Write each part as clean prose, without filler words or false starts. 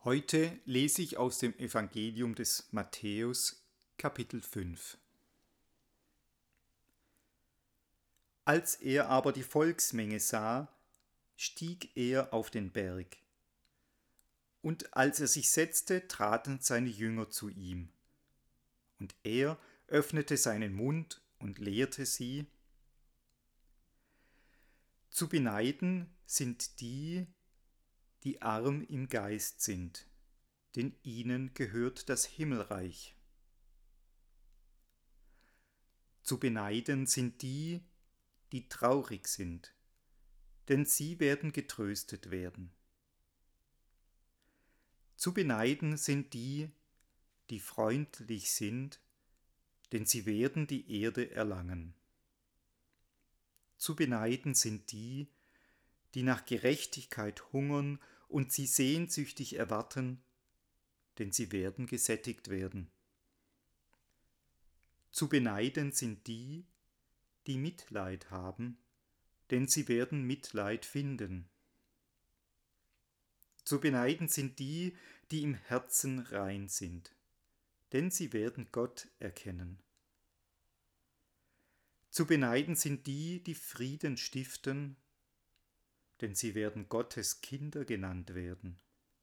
Heute lese ich aus dem Evangelium des Matthäus, Kapitel 5. Als er aber die Volksmenge sah, stieg er auf den Berg. Und als er sich setzte, traten seine Jünger zu ihm. Und er öffnete seinen Mund und lehrte sie: Zu beneiden sind die, die arm im Geist sind, denn ihnen gehört das Himmelreich. Zu beneiden sind die, die traurig sind, denn sie werden getröstet werden. Zu beneiden sind die, die freundlich sind, denn sie werden die Erde erlangen. Zu beneiden sind die, die nach Gerechtigkeit hungern und sie sehnsüchtig erwarten, denn sie werden gesättigt werden. Zu beneiden sind die, die Mitleid haben, denn sie werden Mitleid finden. Zu beneiden sind die, die im Herzen rein sind, denn sie werden Gott erkennen. Zu beneiden sind die, die Frieden stiften, denn sie werden Gottes Kinder genannt werden.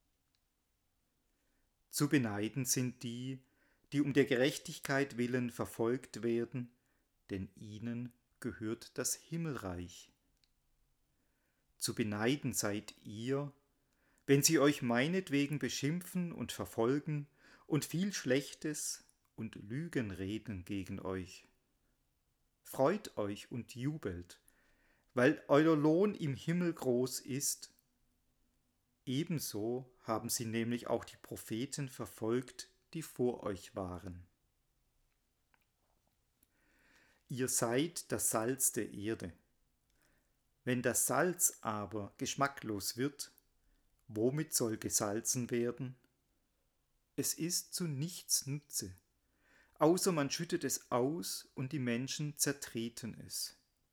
Zu beneiden sind die, die um der Gerechtigkeit willen verfolgt werden, denn ihnen gehört das Himmelreich. Zu beneiden seid ihr, wenn sie euch meinetwegen beschimpfen und verfolgen und viel Schlechtes und Lügen reden gegen euch. Freut euch und jubelt, weil euer Lohn im Himmel groß ist. Ebenso haben sie nämlich auch die Propheten verfolgt, die vor euch waren. Ihr seid das Salz der Erde. Wenn das Salz aber geschmacklos wird, womit soll gesalzen werden? Es ist zu nichts Nutze, außer man schüttet es aus und die Menschen zertreten es.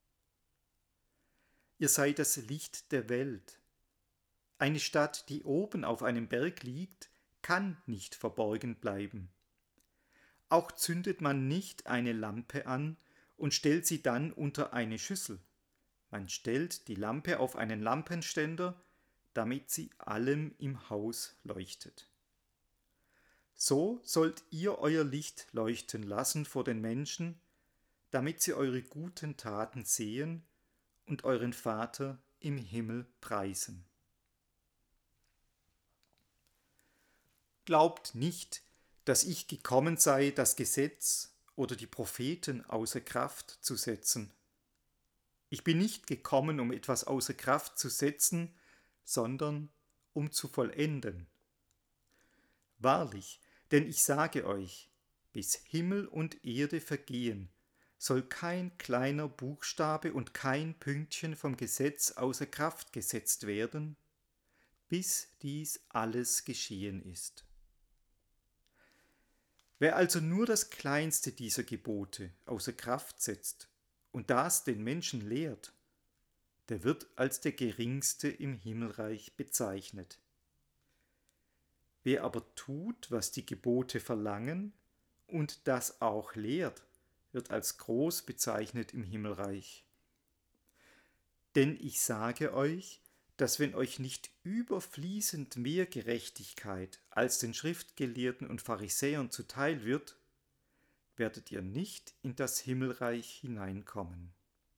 Ihr seid das Licht der Welt. Eine Stadt, die oben auf einem Berg liegt, kann nicht verborgen bleiben. Auch zündet man nicht eine Lampe an und stellt sie dann unter eine Schüssel. Man stellt die Lampe auf einen Lampenständer, damit sie allem im Haus leuchtet. So sollt ihr euer Licht leuchten lassen vor den Menschen, damit sie eure guten Taten sehen und euren Vater im Himmel preisen. Glaubt nicht, dass ich gekommen sei, das Gesetz oder die Propheten außer Kraft zu setzen. Ich bin nicht gekommen, um etwas außer Kraft zu setzen, sondern um zu vollenden. Wahrlich, denn ich sage euch, bis Himmel und Erde vergehen, soll kein kleiner Buchstabe und kein Pünktchen vom Gesetz außer Kraft gesetzt werden, bis dies alles geschehen ist. Wer also nur das kleinste dieser Gebote außer Kraft setzt und das den Menschen lehrt, der wird als der Geringste im Himmelreich bezeichnet. Wer aber tut, was die Gebote verlangen und das auch lehrt, wird als groß bezeichnet im Himmelreich. Denn ich sage euch, dass wenn euch nicht überfließend mehr Gerechtigkeit als den Schriftgelehrten und Pharisäern zuteil wird, werdet ihr nicht in das Himmelreich hineinkommen.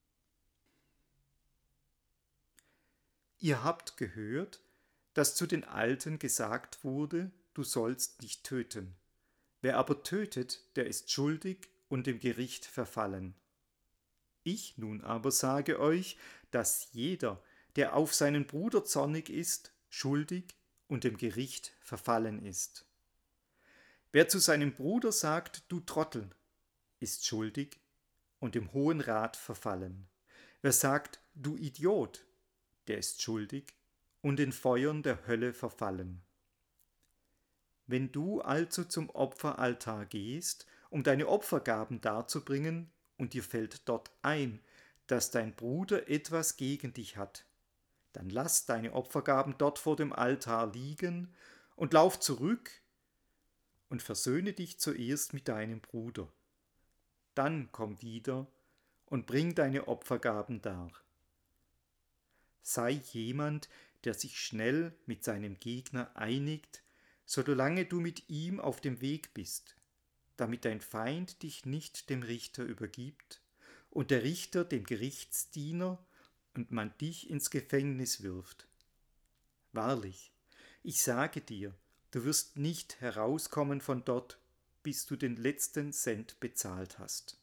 Ihr habt gehört, dass zu den Alten gesagt wurde, du sollst nicht töten. Wer aber tötet, der ist schuldig und dem Gericht verfallen. Ich nun aber sage euch, dass jeder, der auf seinen Bruder zornig ist, schuldig und dem Gericht verfallen ist. Wer zu seinem Bruder sagt, du Trottel, ist schuldig und dem Hohen Rat verfallen. Wer sagt, du Idiot, der ist schuldig und den Feuern der Hölle verfallen. Wenn du also zum Opferaltar gehst, um deine Opfergaben darzubringen, und dir fällt dort ein, dass dein Bruder etwas gegen dich hat, dann lass deine Opfergaben dort vor dem Altar liegen und lauf zurück und versöhne dich zuerst mit deinem Bruder. Dann komm wieder und bring deine Opfergaben dar. Sei jemand, der sich schnell mit seinem Gegner einigt, solange du mit ihm auf dem Weg bist, damit dein Feind dich nicht dem Richter übergibt und der Richter dem Gerichtsdiener und man dich ins Gefängnis wirft. Wahrlich, ich sage dir, du wirst nicht herauskommen von dort, bis du den letzten Cent bezahlt hast.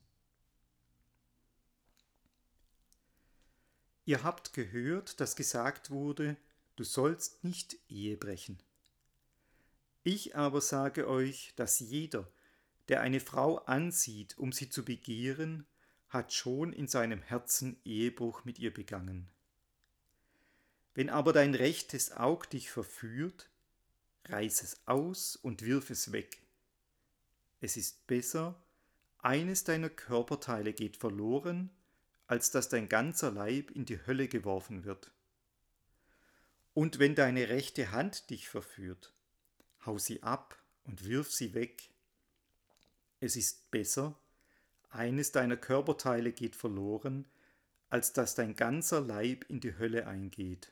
Ihr habt gehört, dass gesagt wurde, du sollst nicht Ehe brechen. Ich aber sage euch, dass jeder, der eine Frau ansieht, um sie zu begehren, hat schon in seinem Herzen Ehebruch mit ihr begangen. Wenn aber dein rechtes Aug dich verführt, reiß es aus und wirf es weg. Es ist besser, eines deiner Körperteile geht verloren, als dass dein ganzer Leib in die Hölle geworfen wird. Und wenn deine rechte Hand dich verführt, hau sie ab und wirf sie weg. Es ist besser, eines deiner Körperteile geht verloren, als dass dein ganzer Leib in die Hölle eingeht.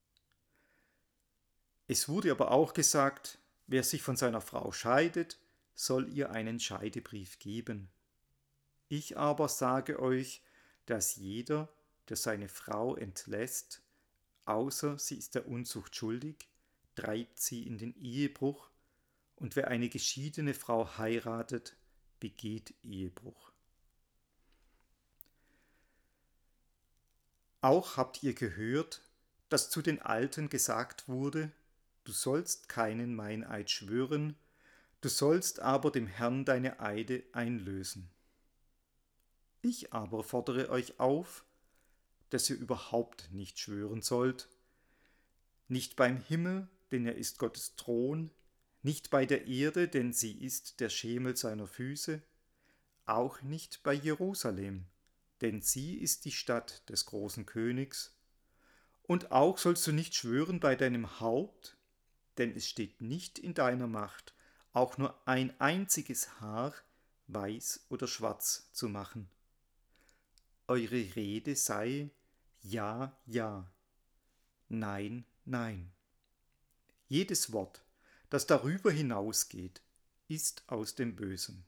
Es wurde aber auch gesagt, wer sich von seiner Frau scheidet, soll ihr einen Scheidebrief geben. Ich aber sage euch, dass jeder, der seine Frau entlässt, außer sie ist der Unzucht schuldig, treibt sie in den Ehebruch, und wer eine geschiedene Frau heiratet, begeht Ehebruch. Auch habt ihr gehört, dass zu den Alten gesagt wurde, du sollst keinen Meineid schwören, du sollst aber dem Herrn deine Eide einlösen. Ich aber fordere euch auf, dass ihr überhaupt nicht schwören sollt, nicht beim Himmel, denn er ist Gottes Thron, nicht bei der Erde, denn sie ist der Schemel seiner Füße, auch nicht bei Jerusalem, denn sie ist die Stadt des großen Königs, und auch sollst du nicht schwören bei deinem Haupt, denn es steht nicht in deiner Macht, auch nur ein einziges Haar weiß oder schwarz zu machen. Eure Rede sei ja, ja, nein, nein. Jedes Wort, das darüber hinausgeht, ist aus dem Bösen.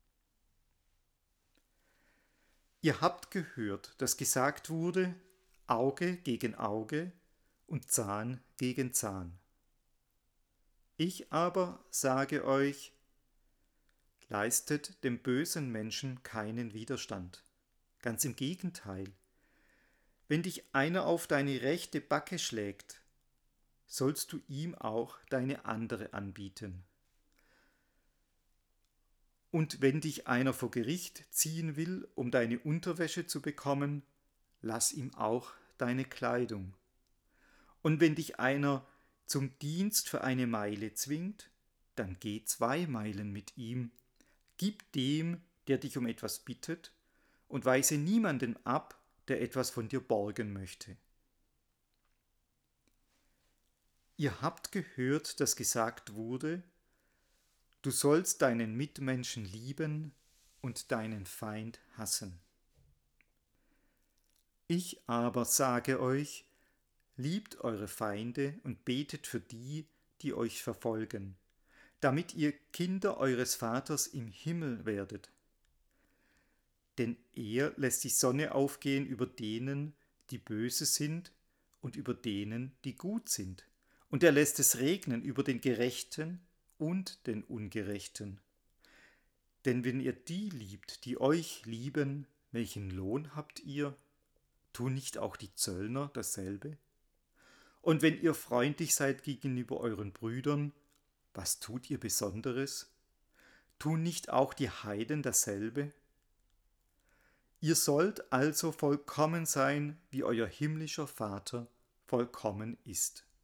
Ihr habt gehört, dass gesagt wurde, Auge gegen Auge und Zahn gegen Zahn. Ich aber sage euch, leistet dem bösen Menschen keinen Widerstand. Ganz im Gegenteil. Wenn dich einer auf deine rechte Backe schlägt, sollst du ihm auch deine andere anbieten. Und wenn dich einer vor Gericht ziehen will, um deine Unterwäsche zu bekommen, lass ihm auch deine Kleidung. Und wenn dich einer zum Dienst für eine Meile zwingt, dann geh 2 Meilen mit ihm. Gib dem, der dich um etwas bittet, und weise niemanden ab, der etwas von dir borgen möchte. Ihr habt gehört, dass gesagt wurde, du sollst deinen Mitmenschen lieben und deinen Feind hassen. Ich aber sage euch, liebt eure Feinde und betet für die, die euch verfolgen, damit ihr Kinder eures Vaters im Himmel werdet. Denn er lässt die Sonne aufgehen über denen, die böse sind, und über denen, die gut sind. Und er lässt es regnen über den Gerechten und den Ungerechten. Denn wenn ihr die liebt, die euch lieben, welchen Lohn habt ihr? Tun nicht auch die Zöllner dasselbe? Und wenn ihr freundlich seid gegenüber euren Brüdern, was tut ihr Besonderes? Tun nicht auch die Heiden dasselbe? Ihr sollt also vollkommen sein, wie euer himmlischer Vater vollkommen ist.